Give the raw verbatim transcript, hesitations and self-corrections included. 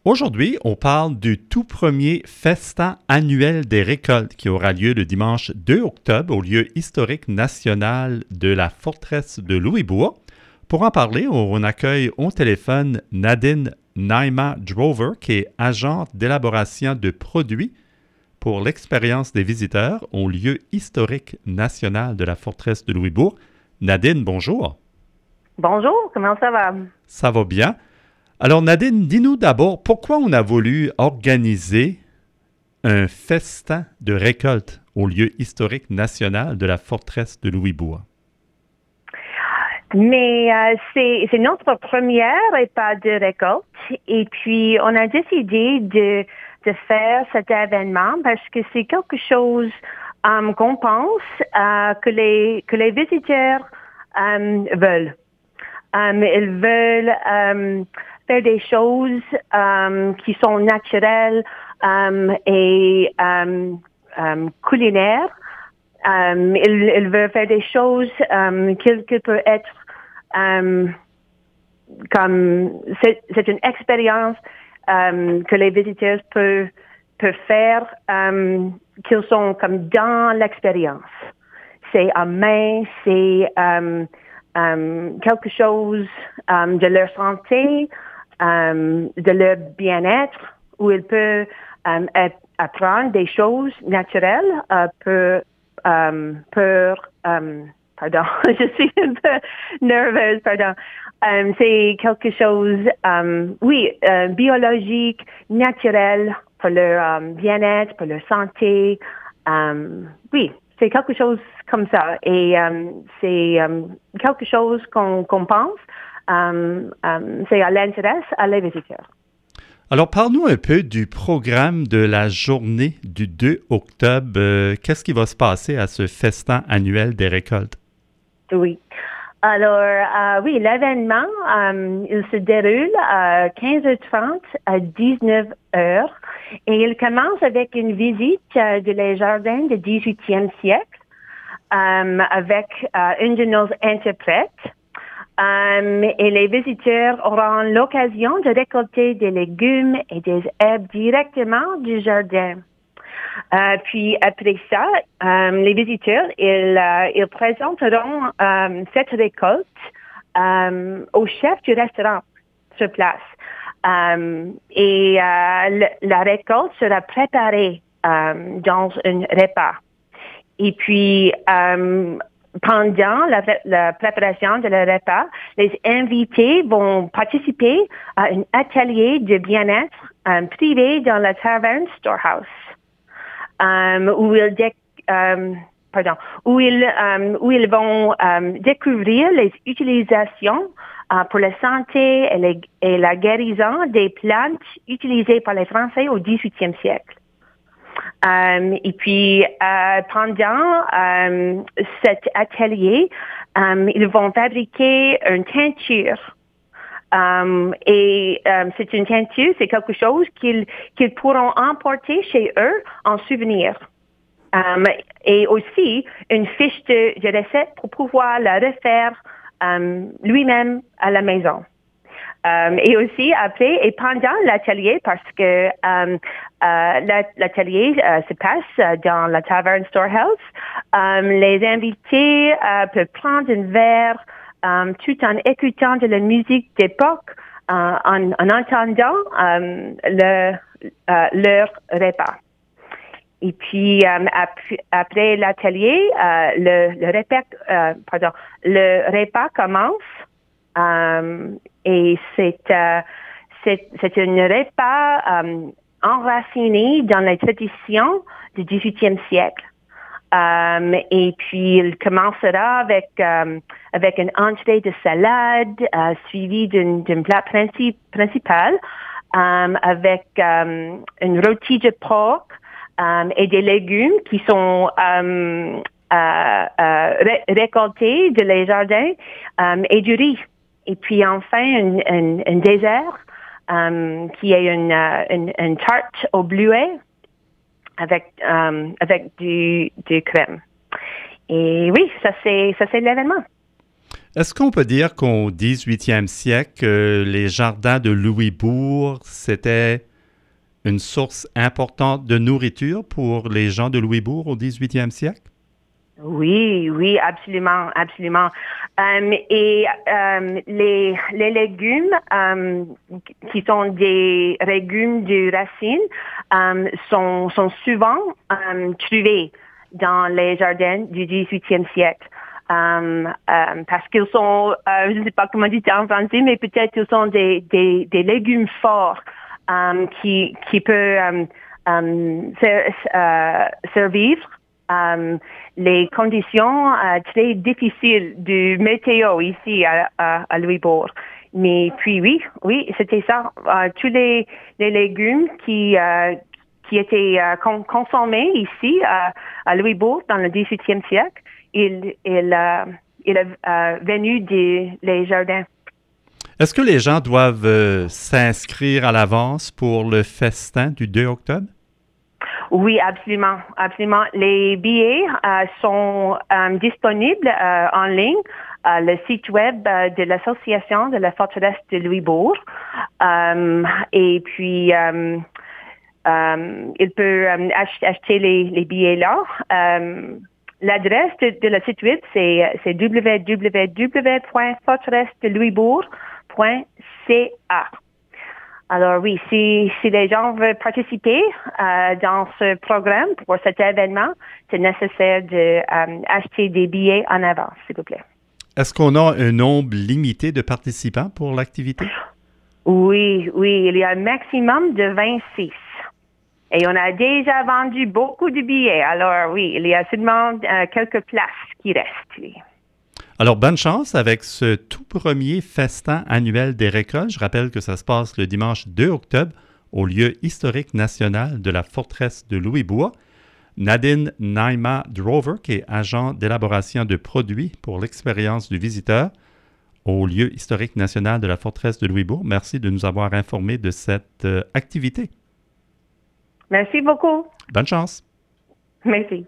Aujourd'hui, on parle du tout premier festin annuel des récoltes qui aura lieu le dimanche deux octobre au lieu historique national de la forteresse de Louisbourg. Pour en parler, on accueille au téléphone Nadine Naima-Drover, qui est agente d'élaboration de produits pour l'expérience des visiteurs au lieu historique national de la forteresse de Louisbourg. Nadine, bonjour. Bonjour, comment ça va? Ça va bien. Alors Nadine, dis-nous d'abord pourquoi on a voulu organiser un festin de récolte au lieu historique national de la forteresse de Louisbourg. Mais euh, c'est, c'est notre première repas de récolte et puis on a décidé de, de faire cet événement parce que c'est quelque chose um, qu'on pense uh, que les que les visiteurs um, veulent. Um, ils veulent um, faire des choses um, qui sont naturelles um, et um, um, culinaires. Um, ils, ils veulent faire des choses um, qui, qui peuvent être um, comme c'est, c'est une expérience um, que les visiteurs peuvent peuvent faire, um, qu'ils sont comme dans l'expérience. C'est à main, c'est um, um, quelque chose um, de leur santé, um, de leur bien-être, où ils peuvent um, apprendre des choses naturelles uh, pour Um, pour, um, pardon, je suis un peu nerveuse, pardon. Um, c'est quelque chose, um, oui, euh, biologique, naturel pour leur um, bien-être, pour leur santé. Um, oui, c'est quelque chose comme ça. Et um, c'est um, quelque chose qu'on, qu'on pense, um, um, c'est à l'intérêt à les visiteurs. Alors, parle-nous un peu du programme de la journée du deux octobre. Euh, qu'est-ce qui va se passer à ce festin annuel des récoltes? Oui. Alors, euh, oui, l'événement, euh, il se déroule à quinze heures trente à dix-neuf heures et il commence avec une visite euh, de les jardins du dix-huitième siècle euh, avec euh, une de nos interprètes. Um, et les visiteurs auront l'occasion de récolter des légumes et des herbes directement du jardin. Uh, puis après ça, um, les visiteurs, ils, uh, ils présenteront um, cette récolte um, au chef du restaurant sur place. Um, et uh, le, la récolte sera préparée um, dans un repas. Et puis, um, pendant la, la préparation de le repas, les invités vont participer à un atelier de bien-être um, privé dans la taverne Storehouse, um, où ils, dé, um, pardon, où ils, um, où ils vont um, découvrir les utilisations uh, pour la santé et, les, et la guérison des plantes utilisées par les Français au dix-huitième siècle. Um, et puis, euh, pendant um, cet atelier, um, ils vont fabriquer une teinture. Um, et um, c'est une teinture, c'est quelque chose qu'ils, qu'ils pourront emporter chez eux en souvenir. Um, et aussi, une fiche de, de recette pour pouvoir la refaire um, lui-même à la maison. Um, et aussi après et pendant l'atelier, parce que um, uh, l'atelier uh, se passe dans la taverne Storehouse, um, les invités uh, peuvent prendre un verre um, tout en écoutant de la musique d'époque, uh, en, en entendant um, le, uh, leur repas. Et puis um, après, après l'atelier, uh, le, le repas, uh, pardon, le repas commence. Um, et c'est, euh, c'est, c'est un repas um, enraciné dans les traditions du dix-huitième siècle. Um, et puis, il commencera avec, um, avec une entrée de salade uh, suivie d'un, d'un plat princi- principal um, avec um, une rôtie de porc um, et des légumes qui sont um, uh, uh, ré- récoltés de les jardins um, et du riz. Et puis enfin, un, un, un dessert um, qui est une, uh, une, une tarte au bleuet avec, um, avec du, du crème. Et oui, ça c'est, ça c'est l'événement. Est-ce qu'on peut dire qu'au dix-huitième siècle, euh, les jardins de Louisbourg, c'était une source importante de nourriture pour les gens de Louisbourg au dix-huitième siècle? Oui, oui, absolument, absolument. Um, et um, les, les légumes um, qui sont des légumes de racines um, sont, sont souvent um, trouvés dans les jardins du dix-huitième siècle. Um, um, parce qu'ils sont, euh, je ne sais pas comment dire en français, mais peut-être ils sont des, des, des légumes forts um, qui, qui peuvent um, um, ser, uh, servir Um, les conditions uh, très difficiles du météo ici à, à, à Louisbourg. Mais puis oui, oui, c'était ça. Uh, tous les, les légumes qui, uh, qui étaient uh, con- consommés ici uh, à Louisbourg dans le dix-huitième siècle, ils, ils, uh, ils est uh, venu des les jardins. Est-ce que les gens doivent euh, s'inscrire à l'avance pour le festin du deux octobre? Oui, absolument, absolument. Les billets euh, sont euh, disponibles euh, en ligne, euh, le site web euh, de l'association de la forteresse de Louisbourg. Euh, et puis, euh, euh, il peut euh, ach- acheter les, les billets là. Euh, l'adresse de, de le site web, c'est, c'est w w w point forteresse de louisbourg point c a. Alors oui, si, si les gens veulent participer euh, dans ce programme pour cet événement, c'est nécessaire d'acheter euh, des billets en avance, s'il vous plaît. Est-ce qu'on a un nombre limité de participants pour l'activité? Oui, oui, il y a un maximum de vingt-six. Et on a déjà vendu beaucoup de billets. Alors oui, il y a seulement euh, quelques places qui restent. Oui. Alors, bonne chance avec ce tout premier festin annuel des récoltes. Je rappelle que ça se passe le dimanche deux octobre au lieu historique national de la forteresse de Louisbourg. Nadine Naima Drover, qui est agent d'élaboration de produits pour l'expérience du visiteur au lieu historique national de la forteresse de Louisbourg. Merci de nous avoir informés de cette euh, activité. Merci beaucoup. Bonne chance. Merci.